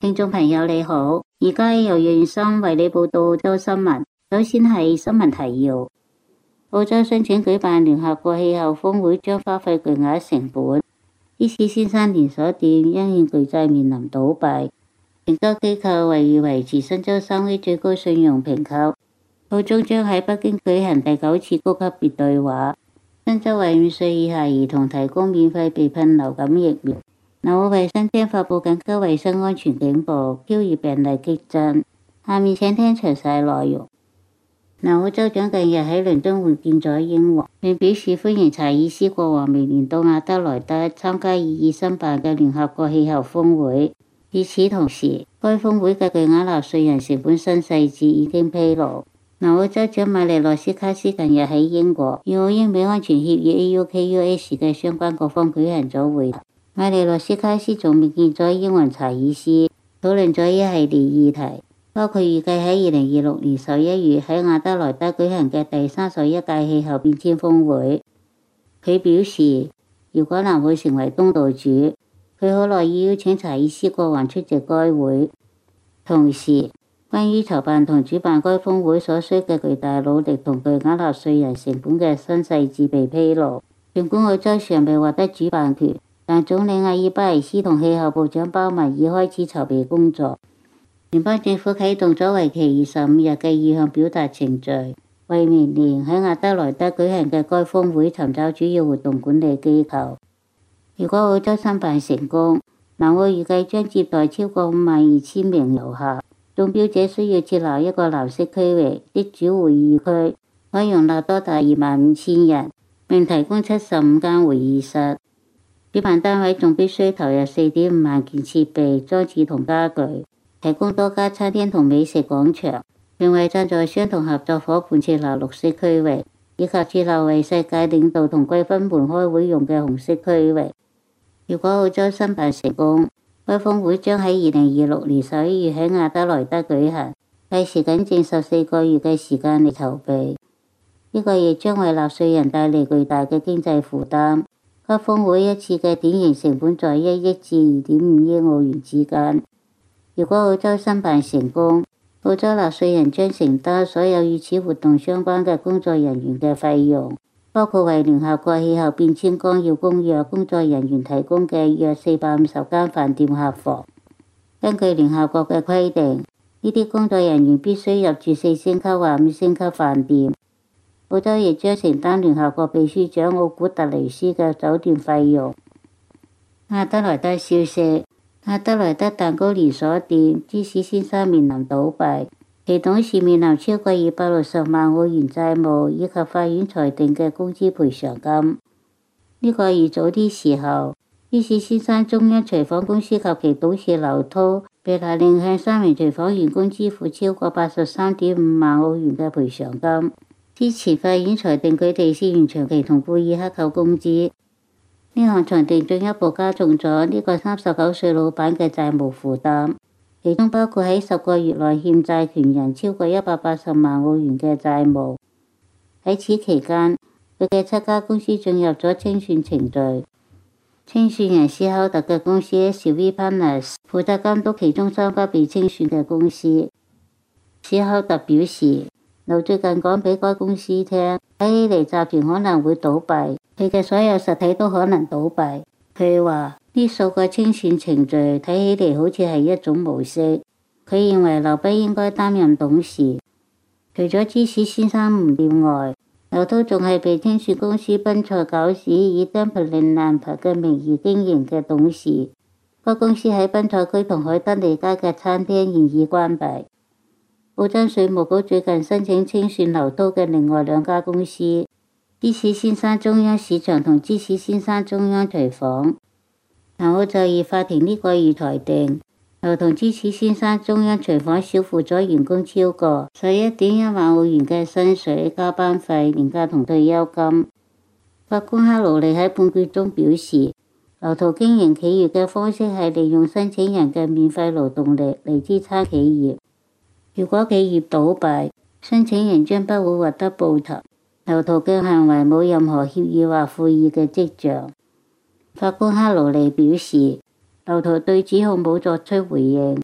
聽眾朋友你好，而家由袁生為你報道澳洲新聞。首先係新聞提要：澳洲申請舉辦聯合國氣候峰會將花費巨額成本。芝士先生連鎖店因應巨債面臨倒閉。評級機構為維持新州3A最高信用評級。澳洲將喺北京舉行第9次高級別對話。新州為5歲以下兒童提供免費被噴流感疫苗。南澳衛生廳發佈緊急衛生安全警報，Q 熱病例激增。下面請聽詳細內容。南澳州長近日喺倫敦會見咗英皇，並表示歡迎查爾斯國王明年到亞德萊德參加以申辦嘅聯合國氣候峰會。與此同時，該峰會嘅巨額納稅人成本新細節已經披露。南澳州長馬利諾斯卡斯近日喺英國與澳英美安全協議 AUKUS 嘅相關各方舉行咗會談。馬利諾斯卡斯仲面見咗英皇查爾斯，討論咗一系列議題，包括預計喺2026年11月喺亞德萊德舉行嘅第31屆氣候變遷峰會。佢表示，如果南澳成為東道主，佢好樂意邀請查爾斯國王出席該會。同時，關於籌辦同主辦該峰會所需嘅巨大努力同巨額納稅人成本嘅新細節被披露。儘管澳洲尚未獲得主辦權，但總理阿爾巴尼斯同氣候部長鮑文已開始籌備工作。聯邦政府啟動咗為期25日嘅意向表達程序，為明年喺亞德萊德舉行嘅該峰會尋找主要活動管理機構。如果澳洲申辦成功，南澳預計將接待超過52,000名遊客。中標者需要設立一個藍色區域的主會議區，可容納多達25,000人，並提供75間會議室。主辦單位仲必須投入4.5萬件設備、裝置同家具，提供多家餐廳同美食廣場，並為贊助商同合作夥伴設立綠色區域，以及設立為世界領導同貴賓們開會用嘅紅色區域。如果澳洲申辦成功，該峰會將喺2026年11月喺亞德萊德舉行，屆時僅剩14個月嘅時間嚟籌備。呢個亦將為納稅人帶嚟巨大嘅經濟負擔。該峰會一次嘅典型成本在1億至2.5億澳元之間。如果澳洲申辦成功，澳洲納稅人將承擔所有與此活動相關嘅工作人員嘅費用，包括為聯合國氣候變遷綱要公約工作人員提供嘅約450間飯店客房。根據聯合國嘅規定，呢啲工作人員必須入住4星級或5星級飯店。澳洲亦將承擔聯合國秘書長奧古特雷斯嘅酒店費用。亞德萊德消息：亞德萊德蛋糕連鎖店芝士先生面臨倒閉，其董事面臨超過260萬澳元債務以及法院裁定嘅工資賠償金。呢個月早啲時候，芝士先生中央廚房公司及其董事劉濤被勒令向3名廚房員工支付超過83.5萬澳元嘅賠償金。之前法院裁定佢哋涉嫌長期同貝爾克扣工資。呢項裁定進一步加重咗呢個39歲老闆嘅債務負擔，其中包括喺10個月內欠債權人超過180萬澳元嘅債務。喺此期間，佢嘅7家公司進入咗清算程序。清算人史考特嘅公司 SV Partners 負責監督其中3家被清算嘅公司。史考特表示，劉最近講俾該公司聽，睇起嚟集團可能會倒閉，佢嘅所有實體都可能倒閉。佢話呢數個清算程序睇起嚟好似係一種模式。佢認為劉不應該擔任董事。除咗芝士先生唔掂外，劉濤仲係被清算公司賓菜餃子以 Dumpling Lamp 嘅名義經營嘅董事。該公司喺賓菜區同海德利街嘅餐廳現已關閉。澳洲稅務局最近申請清算劉濤嘅另外2家公司，芝士先生中央市場同芝士先生中央廚房。南澳就業法庭呢個月裁定，劉同芝士先生中央廚房少付咗員工超過11.1萬澳元嘅薪水、加班費、年假同退休金。法官克勞利喺判決中表示，劉濤經營企業嘅方式係利用申請人嘅免費勞動力嚟支撐企業。如果企業倒閉，申請人將不會獲得報酬。劉濤嘅行為冇任何協議或悔意嘅跡象。法官克勞利表示，劉濤對指控冇作出回應，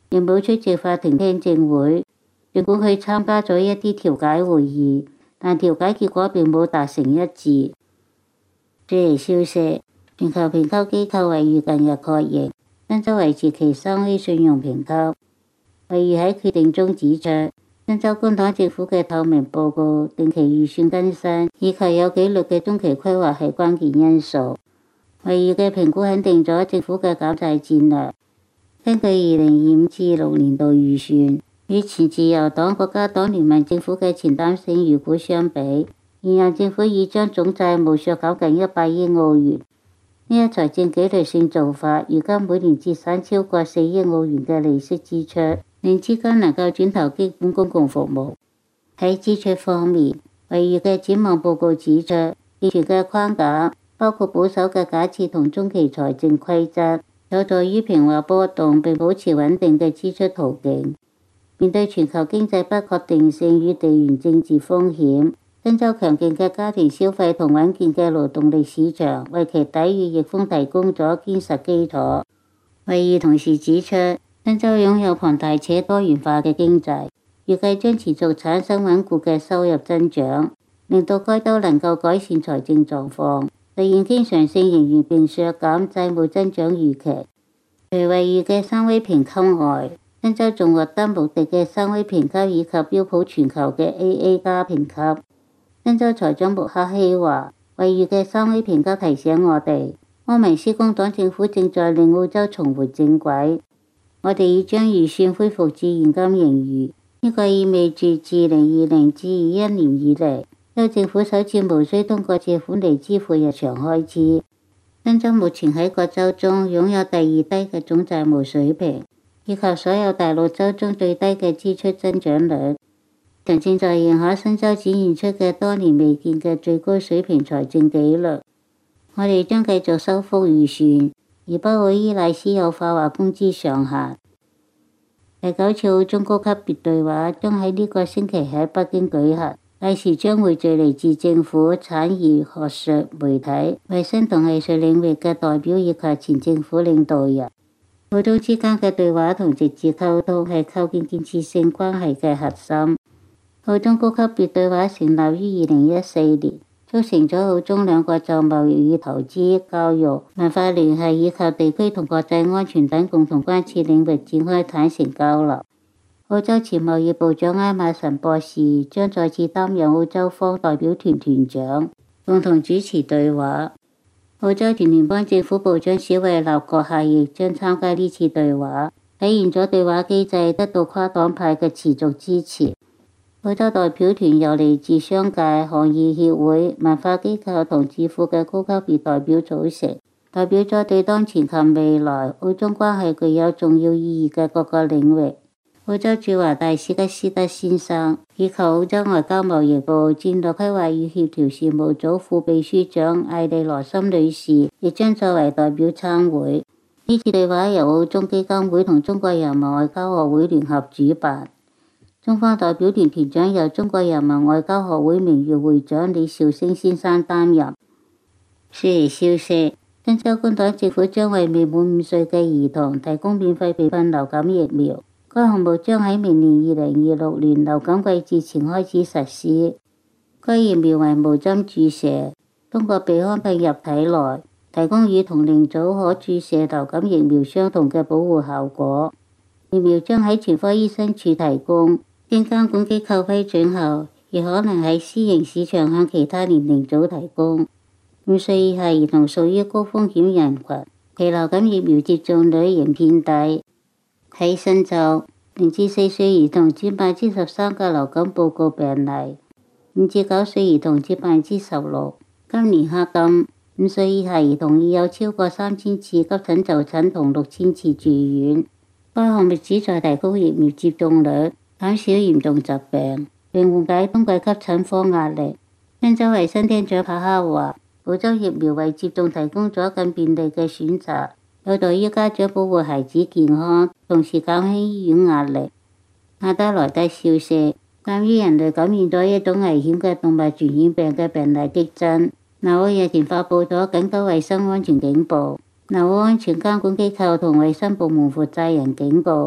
並冇出席法庭聽證會。儘管佢參加咗一啲調解會議，但調解結果並冇達成一致。悉尼消息，全球評級機構惠譽近日確認，新州維持其3A 信用評級。惠譽喺決定中指出，新州工黨政府嘅透明報告、定期預算更新以及有紀律嘅中期規劃係關鍵因素。惠譽嘅評估肯定咗政府嘅減債戰略。根據2025至26年度預算，與前自由黨國家黨聯盟政府嘅前瞻性預估相比，現任政府已將總債務削減近100億澳元。呢一財政紀律性做法，如今每年節省超過4億澳元嘅利息支出，令資金能夠轉投基本公共服務。喺支出方面，惠譽嘅展望報告指出，健全嘅框架，包括保守嘅假設同中期財政規則，有助於平滑波動並保持穩定嘅支出途徑。面對全球經濟不確定性與地緣政治風險，新州強勁嘅家庭消費同穩健嘅勞動力市場為其抵禦逆風提供咗堅實基礎。惠譽同時指出，新州擁有龐大且多元化嘅經濟，預計將持續產生穩固嘅收入增長，令到該州能夠改善財政狀況，實現經常性盈餘並削減債務增長預期。除惠譽嘅3A 評級外，新州仲獲得穆迪嘅3A 評級以及標普全球嘅 AA 加評級。新州財長穆克希話，惠譽嘅3A 評級提醒我哋，柯明斯工黨政府正在令澳洲重回正軌。我哋已將預算恢復至現金盈餘，呢個意味住自2020至21年以嚟，州政府首次無需通過借款嚟支付日常開支。新州目前喺各州中擁有第2低嘅總債務水平，以及所有大陸州中最低嘅支出增長率。正在認可新州展現出嘅多年未見嘅最高水平財政紀律。我哋將繼續收復預算，而不會依賴私有化或工資上限。第9次澳中高級別對話將喺呢個星期喺北京舉行，屆時將匯聚嚟自政府、產業、學術、媒體、衛生同藝術領域嘅代表以及前政府領導人。澳中之間嘅對話同直接溝通係構建建設性關係嘅核心。澳中高級別對話成立於2014年，促成咗澳中兩國就貿易與投資、教育、文化聯繫以及地區同國際安全等共同關切領域展開坦誠交流。澳洲前貿易部長埃馬臣博士將再次擔任澳洲方代表團團長，共同主持對話。澳洲前聯邦政府部長史維納閣下亦將參加呢次對話，體現咗對話機制得到跨黨派嘅持續支持。澳洲代表團由嚟自商界、行業協會、文化機構同智庫嘅高級別代表組成，代表咗對當前及未來澳中關係具有重要意義嘅各個領域。澳洲駐華大使吉斯德先生以及澳洲外交貿易部戰略規劃與協調事務組副秘書長艾莉羅森女士亦將作為代表參會。呢次對話由澳中基金會同中國人民外交學會聯合主辦。中方代表團團長由中國人民外交學會名譽會長李兆星先生擔任。悉尼消息，新州工黨政府將為未滿5歲嘅兒童提供免費備份流感疫苗，該項目將喺明年2026年流感季節前開始實施。該疫苗為無針注射，通過鼻腔噴入體內，提供與同齡組可注射流感疫苗相同嘅保護效果。疫苗將喺全科醫生處提供。經監管機構批准後，亦可能喺私營市場向其他年齡組提供。5歲以下兒童屬於高風險人群，其流感疫苗接種率仍偏低。喺新州，0至4歲兒童佔13%嘅流感報告病例，5至9歲兒童佔16%。今年黑金，5歲以下兒童已有超過3000次急診就診同6000次住院。該項目旨在提高疫苗接種率，減少嚴重疾病，並緩解冬季急診科壓力。新州衛生廳長帕克話，澳洲疫苗為接種提供咗更便利嘅選擇，有助於家長保護孩子健康，同時減輕醫院壓力。阿德萊德消息，關於人類感染咗一種危險嘅動物傳染病嘅病例激增。紐澳日前發布咗緊急衛生安全警報，紐澳安全監管機構同衛生部門負責人警告，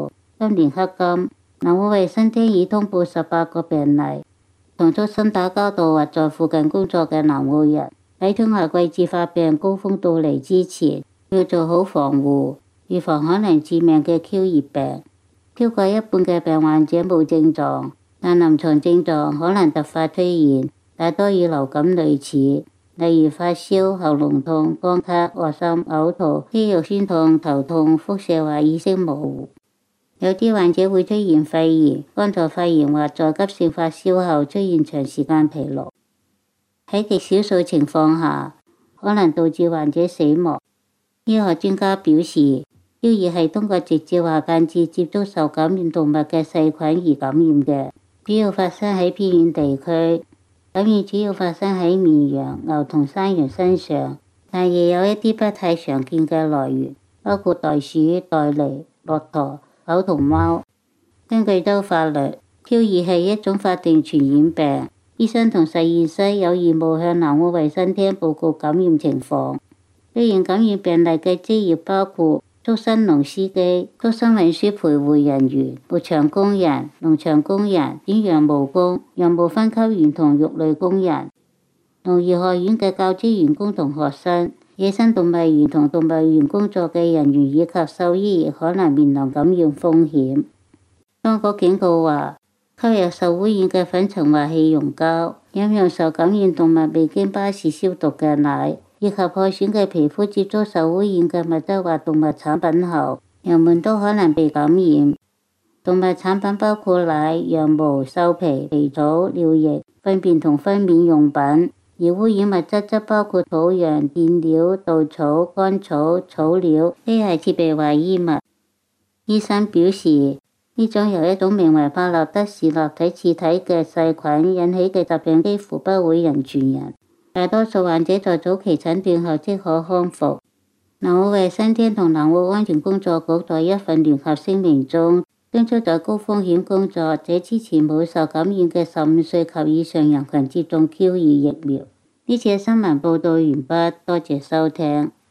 今年迄今，南澳衛生廳已通報18個病例。同足心打交道或在附近工作嘅南澳人，喺春夏季節發病高峰到嚟之前，要做好防護，預防可能致命嘅 Q 熱病。超過一半嘅病患者冇症狀，但臨床症狀可能突發出現，大多與流感類似，例如發燒、喉嚨痛、乾咳、惡心、嘔吐、肌肉酸痛、頭痛、腹瀉或意識模糊。有啲患者會出現肺炎、肝臟肺炎或在急性發燒後出現長時間疲勞。喺極少數情況下，可能導致患者死亡。醫學專家表示，Q 熱係通過直接或間接接觸受感染動物嘅細菌而感染嘅，主要發生喺偏遠地區。感染主要發生喺綿羊、牛同山羊身上，但亦有一啲不太常見嘅來源，包括袋鼠、袋狸、駱駝、狗同貓。根據州法律， Q 熱係一種法定傳染病，醫生同實驗室有義務向南澳衛生廳報告感染情況。出現感染病例嘅職業包括畜生籠司機、畜生運輸陪護人員、牧場工人、農場工人、剪羊毛工、羊毛分級員同肉類工人、農業學院嘅教職員工同學生、野生動物園同動物園工作嘅人員以及獸醫亦可能面臨感染風險。當局警告話，吸入受污染嘅粉塵或氣溶膠、飲用受感染動物未經巴氏消毒嘅奶，以及破損嘅皮膚接觸受污染嘅物質或動物產品後，人們都可能被感染。動物產品包括奶、羊毛、獸皮、皮草、尿液、糞便同分娩用品，而污染物質則包括土壤、墊料、稻草、乾草、草料、機械設備或衣物。醫生表示，呢種由一種名為帕納德氏立體刺體嘅細菌引起嘅疾病幾乎不會人傳人，大多數患者在早期診斷後即可康復。南澳衛生廳同南澳安全工作局在一份聯合聲明中，敦促在高風險工作者之前冇受感染嘅15歲及以上人群接種 Q 2疫苗。呢次新聞報道完畢，多謝收聽。